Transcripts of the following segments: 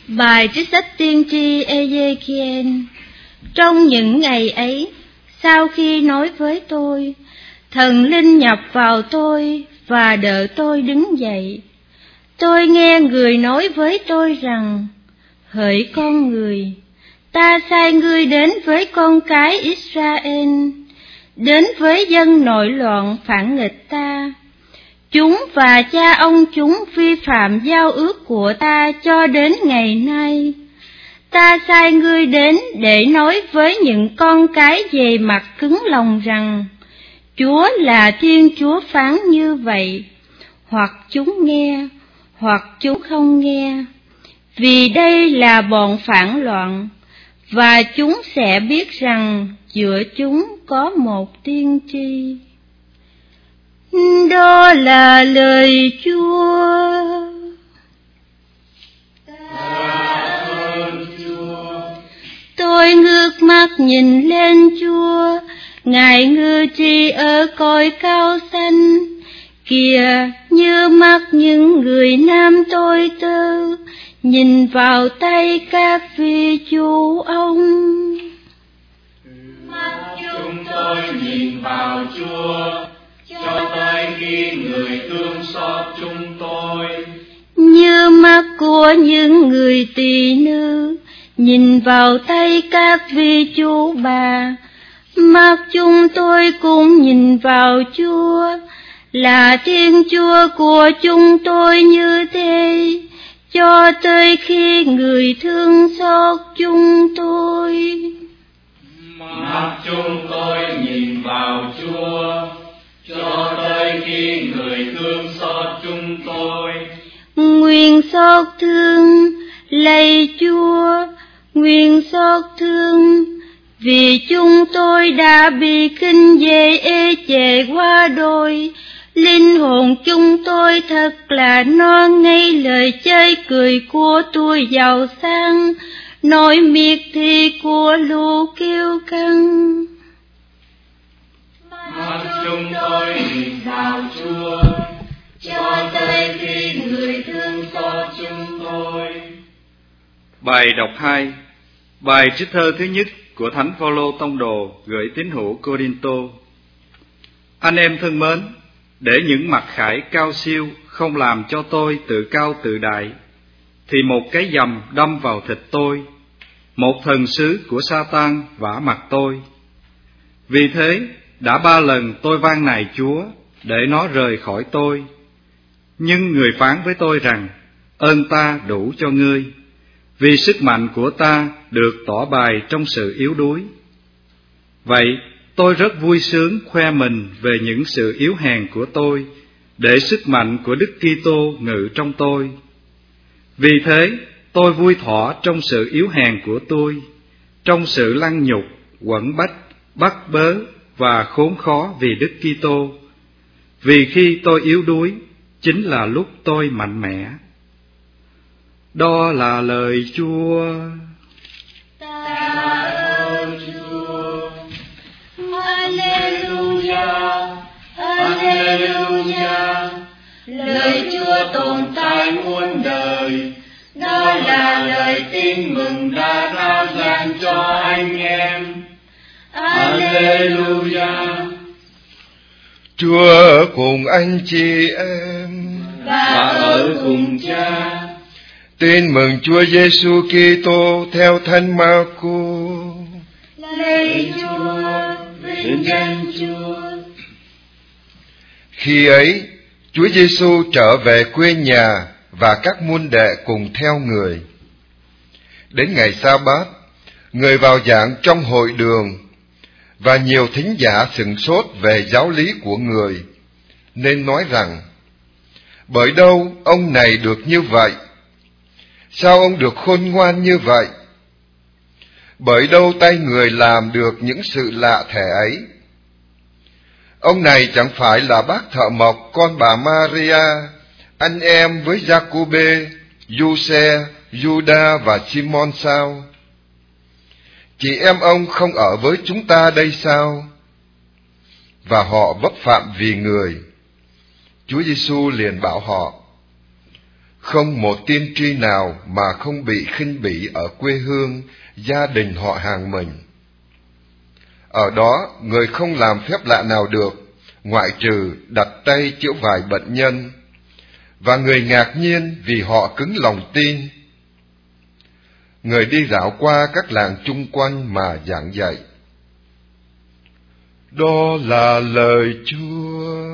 Bài trích sách tiên tri Ê-giê-ki-ên. Trong những ngày ấy, sau khi nói với tôi, thần linh nhập vào tôi và đỡ tôi đứng dậy. Tôi nghe người nói với tôi rằng: hỡi con người, ta sai ngươi đến với con cái Israel, đến với dân nội loạn phản nghịch ta. Chúng và cha ông chúng vi phạm giao ước của ta cho đến ngày nay. Ta sai ngươi đến để nói với những con cái về mặt cứng lòng rằng: Chúa là Thiên Chúa phán như vậy. Hoặc chúng nghe, hoặc chúng không nghe. Vì đây là bọn phản loạn, và chúng sẽ biết rằng giữa chúng có một tiên tri. Đó là lời Chúa. Tôi ngước mắt nhìn lên Chúa, Ngài ngự trị ở cõi cao xanh. Kìa, như mắt những người nam tôi tơ, nhìn vào tay các vị chủ ông. Mắt chúng tôi nhìn vào Chúa, cho tới khi người thương xót chúng tôi. Như mắt của những người tỳ nữ nhìn vào tay các vị chủ bà, mắt chúng tôi cũng nhìn vào Chúa, là Thiên Chúa của chúng tôi như thế, cho tới khi người thương xót chúng tôi. Mắt chúng tôi nhìn vào Chúa, cho tới khi người thương xót chúng tôi. Nguyện xót thương, lạy Chúa, nguyện xót thương, vì chúng tôi đã bị khinh dễ ê chề qua đôi. Linh hồn chúng tôi thật là no ngây lời chơi cười của tôi giàu sang, nỗi miệt thị của lũ kiêu căng. Mắt chúng tôi nhìn vào Chúa, cho tới khi người thương xót chúng tôi. Bài đọc 2. Bài trích thơ thứ nhất của Thánh Phaolô tông đồ gửi tín hữu Cô-rinh-tô. Anh em thân mến, để những mặc khải cao siêu không làm cho tôi tự cao tự đại, thì một cái dầm đâm vào thịt tôi, một thần sứ của Sa-tan vả mặt tôi. Vì thế đã 3 lần tôi van nài Chúa để nó rời khỏi tôi. Nhưng người phán với tôi rằng: ơn ta đủ cho ngươi, vì sức mạnh của ta được tỏ bày trong sự yếu đuối. Vậy tôi rất vui sướng khoe mình về những sự yếu hèn của tôi, để sức mạnh của Đức Kitô ngự trong tôi. Vì thế tôi vui thỏa trong sự yếu hèn của tôi, trong sự lăng nhục, quẫn bách, bắt bớ và khốn khó vì Đức Kitô. Vì khi tôi yếu đuối, chính là lúc tôi mạnh mẽ. Đó là lời Chúa. Ta ơn Chúa. Alleluia, Alleluia. Lời Chúa tồn tại muôn đời. Đó là lời tin mừng đã rao giảng cho anh em. Alleluia. Chúa cùng anh chị em và ở cùng Cha. Tin mừng Chúa Giêsu Kitô theo Thánh Marco. Lạy Chúa, vinh danh Chúa. Khi ấy, Chúa Giêsu trở về quê nhà và các môn đệ cùng theo người. Đến ngày Sa-bát, người vào giảng trong hội đường, và nhiều thính giả sửng sốt về giáo lý của người, nên nói rằng: bởi đâu ông này được như vậy? Sao ông được khôn ngoan như vậy? Bởi đâu tay người làm được những sự lạ thẻ ấy? Ông này chẳng phải là bác thợ mộc con bà Maria, anh em với Giacôbê, Giuse, Giuđa và Simon sao? Chị em ông không ở với chúng ta đây sao? Và họ vấp phạm vì người. Chúa Giêsu liền bảo họ: không một tiên tri nào mà không bị khinh bỉ ở quê hương, gia đình họ hàng mình. Ở đó, người không làm phép lạ nào được, ngoại trừ đặt tay chữa vài bệnh nhân, và người ngạc nhiên vì họ cứng lòng tin. Người đi dạo qua các làng chung quanh mà giảng dạy. Đó là lời Chúa.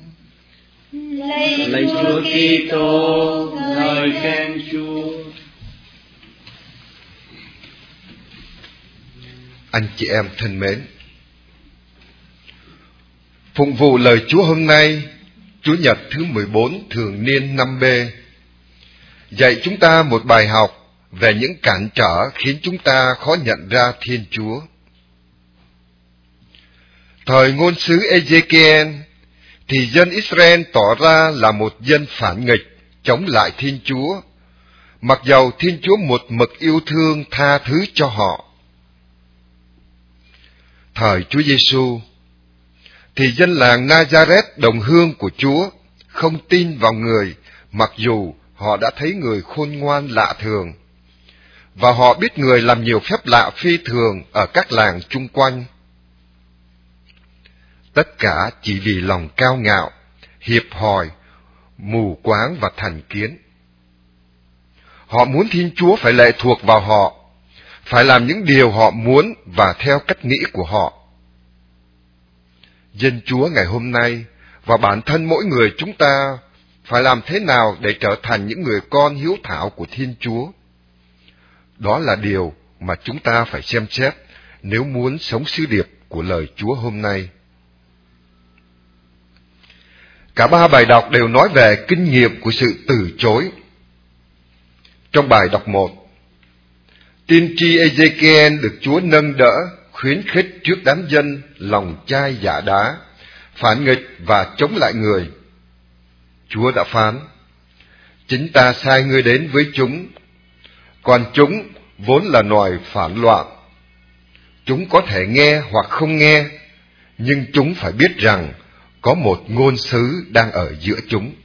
Lạy Chúa Kitô, ngợi khen Chúa. Anh chị em thân mến, phụng vụ lời Chúa hôm nay, Chủ nhật thứ 14 thường niên 5B, dạy chúng ta một bài học về những cản trở khiến chúng ta khó nhận ra Thiên Chúa. Thời ngôn sứ Ê-giê-ki-en thì dân Israel tỏ ra là một dân phản nghịch, chống lại Thiên Chúa, mặc dầu Thiên Chúa một mực yêu thương tha thứ cho họ. Thời Chúa Giêsu thì dân làng Nazareth đồng hương của Chúa không tin vào người, mặc dù họ đã thấy người khôn ngoan lạ thường, và họ biết người làm nhiều phép lạ phi thường ở các làng chung quanh. Tất cả chỉ vì lòng cao ngạo, hiệp hòi, mù quáng và thành kiến. Họ muốn Thiên Chúa phải lệ thuộc vào họ, phải làm những điều họ muốn và theo cách nghĩ của họ. Dân Chúa ngày hôm nay và bản thân mỗi người chúng ta phải làm thế nào để trở thành những người con hiếu thảo của Thiên Chúa? Đó là điều mà chúng ta phải xem xét nếu muốn sống sứ điệp của lời Chúa hôm nay. Cả ba bài đọc đều nói về kinh nghiệm của sự từ chối. Trong bài đọc 1, tiên tri Ê-giê-ki-en được Chúa nâng đỡ, khuyến khích trước đám dân lòng chai dạ đá, phản nghịch và chống lại người. Chúa đã phán: chính ta sai ngươi đến với chúng, còn chúng vốn là loài phản loạn. Chúng có thể nghe hoặc không nghe, nhưng chúng phải biết rằng có một ngôn sứ đang ở giữa chúng.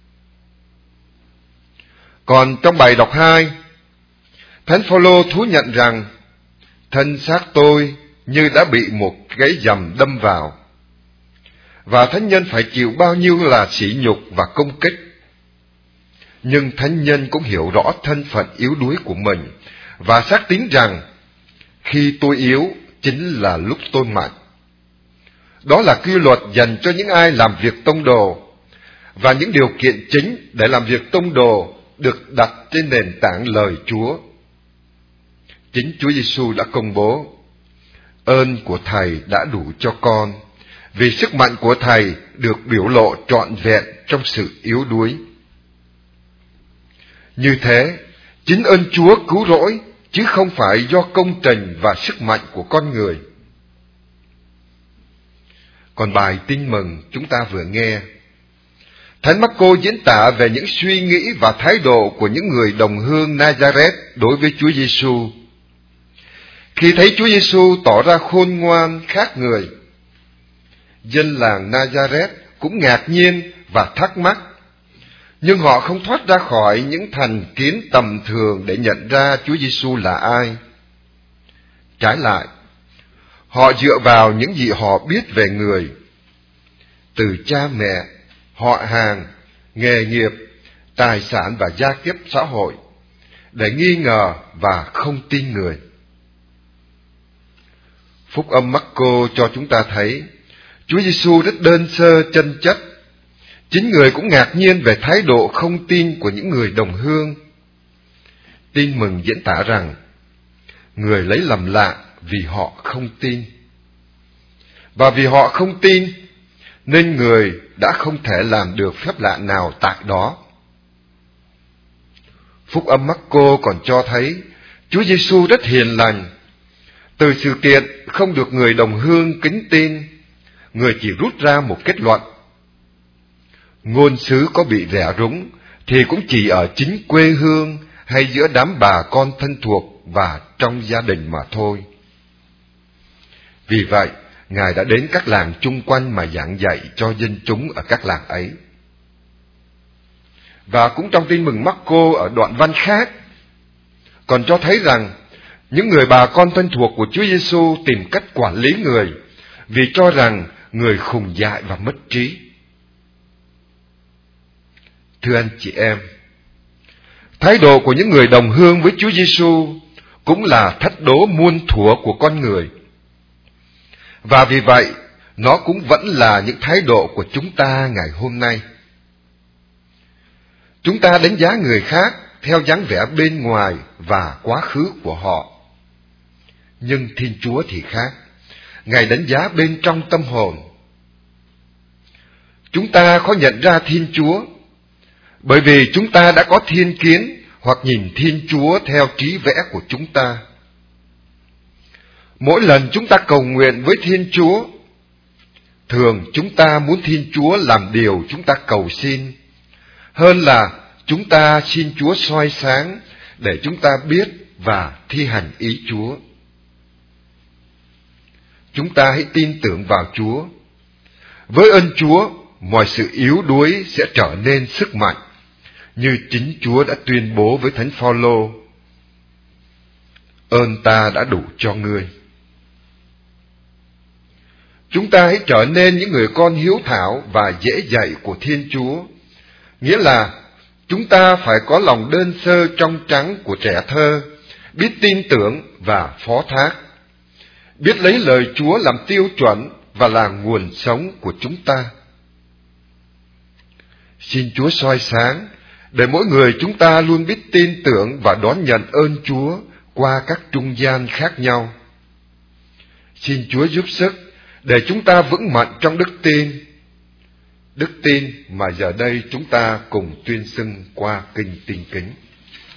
Còn trong bài đọc 2, Thánh Phaolô thú nhận rằng thân xác tôi như đã bị một cái giầm đâm vào, và thánh nhân phải chịu bao nhiêu là sỉ nhục và công kích. Nhưng thánh nhân cũng hiểu rõ thân phận yếu đuối của mình và xác tín rằng khi tôi yếu chính là lúc tôi mạnh. Đó là quy luật dành cho những ai làm việc tông đồ, và những điều kiện chính để làm việc tông đồ được đặt trên nền tảng lời Chúa. Chính Chúa Giêsu đã công bố: ơn của Thầy đã đủ cho con, vì sức mạnh của Thầy được biểu lộ trọn vẹn trong sự yếu đuối. Như thế, chính ơn Chúa cứu rỗi, chứ không phải do công trình và sức mạnh của con người. Còn bài tin mừng chúng ta vừa nghe, Thánh Mác-cô diễn tả về những suy nghĩ và thái độ của những người đồng hương Nazareth đối với Chúa Giêsu. Khi thấy Chúa Giêsu tỏ ra khôn ngoan khác người, dân làng Nazareth cũng ngạc nhiên và thắc mắc, nhưng họ không thoát ra khỏi những thành kiến tầm thường để nhận ra Chúa Giêsu là ai. Trái lại, họ dựa vào những gì họ biết về người, từ cha mẹ, họ hàng, nghề nghiệp, tài sản và gia kiếp xã hội, để nghi ngờ và không tin người. Phúc âm Mác-cô cho chúng ta thấy Chúa Giêsu rất đơn sơ chân chất. Chính người cũng ngạc nhiên về thái độ không tin của những người đồng hương. Tin mừng diễn tả rằng người lấy làm lạ vì họ không tin. Và vì họ không tin nên người đã không thể làm được phép lạ nào tại đó. Phúc âm Mác-cô còn cho thấy Chúa Giêsu rất hiền lành. Từ sự kiện không được người đồng hương kính tin, người chỉ rút ra một kết luận: ngôn sứ có bị rẻ rúng thì cũng chỉ ở chính quê hương hay giữa đám bà con thân thuộc và trong gia đình mà thôi. Vì vậy, Ngài đã đến các làng chung quanh mà giảng dạy cho dân chúng ở các làng ấy. Và cũng trong tin mừng Marco ở đoạn văn khác còn cho thấy rằng những người bà con thân thuộc của Chúa Giêsu tìm cách quản lý người vì cho rằng người khùng dại và mất trí. Thưa anh chị em, thái độ của những người đồng hương với Chúa Giêsu cũng là thách đố muôn thuở của con người. Và vì vậy, nó cũng vẫn là những thái độ của chúng ta ngày hôm nay. Chúng ta đánh giá người khác theo dáng vẻ bên ngoài và quá khứ của họ. Nhưng Thiên Chúa thì khác. Ngài đánh giá bên trong tâm hồn. Chúng ta khó nhận ra Thiên Chúa bởi vì chúng ta đã có thiên kiến hoặc nhìn Thiên Chúa theo trí vẽ của chúng ta. Mỗi lần chúng ta cầu nguyện với Thiên Chúa, thường chúng ta muốn Thiên Chúa làm điều chúng ta cầu xin, hơn là chúng ta xin Chúa soi sáng để chúng ta biết và thi hành ý Chúa. Chúng ta hãy tin tưởng vào Chúa. Với ơn Chúa, mọi sự yếu đuối sẽ trở nên sức mạnh, như chính Chúa đã tuyên bố với Thánh Phaolô: ơn ta đã đủ cho ngươi. Chúng ta hãy trở nên những người con hiếu thảo và dễ dạy của Thiên Chúa, nghĩa là chúng ta phải có lòng đơn sơ trong trắng của trẻ thơ, biết tin tưởng và phó thác, biết lấy lời Chúa làm tiêu chuẩn và là nguồn sống của chúng ta. Xin Chúa soi sáng để mỗi người chúng ta luôn biết tin tưởng và đón nhận ơn Chúa qua các trung gian khác nhau. Xin Chúa giúp sức để chúng ta vững mạnh trong đức tin mà giờ đây chúng ta cùng tuyên xưng qua kinh Tin Kính.